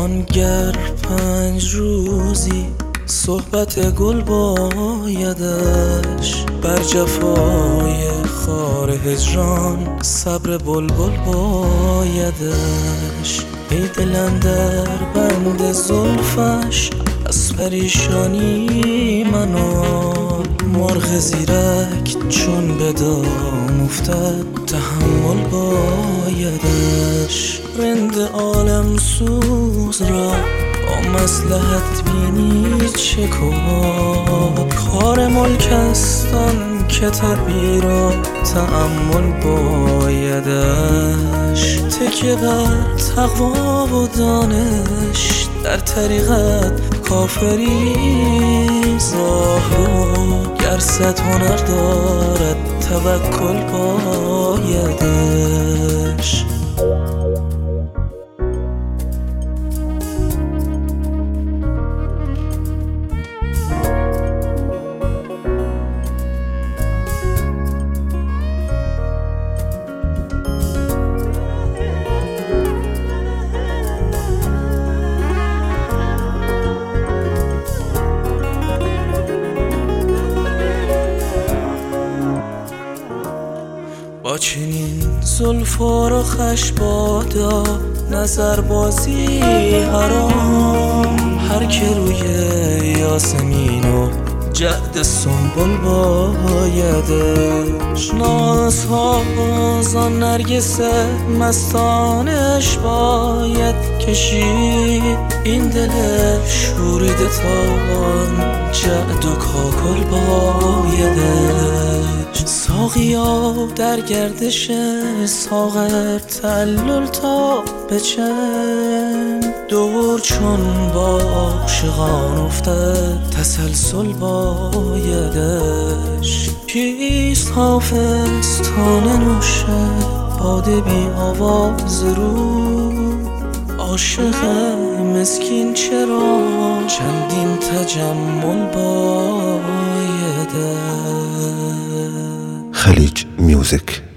گر 5 روزی صحبت گل بایدش، بر جفای خار هجران صبر بلبل بایدش. ای دل اندر بند زلفش از پریشانی منو، مرغ زیرک چون به دام افتد تحمل بایدش. رند عالم سوز را با مصلحت بینی چه کن، کار ملک است آن که طبعی را تأمل بایدش. تکیه بر تقوا و دانش در طریقت کافری، زاهد گر 100 هنر دارد توکل بایدش. با چنین زلف و رخش بادا نظر بازی حرام، هر که روی یاسمین و جعد سنبل بایدش. نازها آن نرگس مستانش باید کشید، این دل شوریده تان جعد و کاکل بایدش. ساقیا در گردش ساغر تعلل تا به چند، دور چون با عاشقان افتد تسلسل بایدش. کیست حافظ تا ننوشد باده بی آواز رو، عاشق مسکین چرا چندین تجمل بایدش. خلیج میوزیک.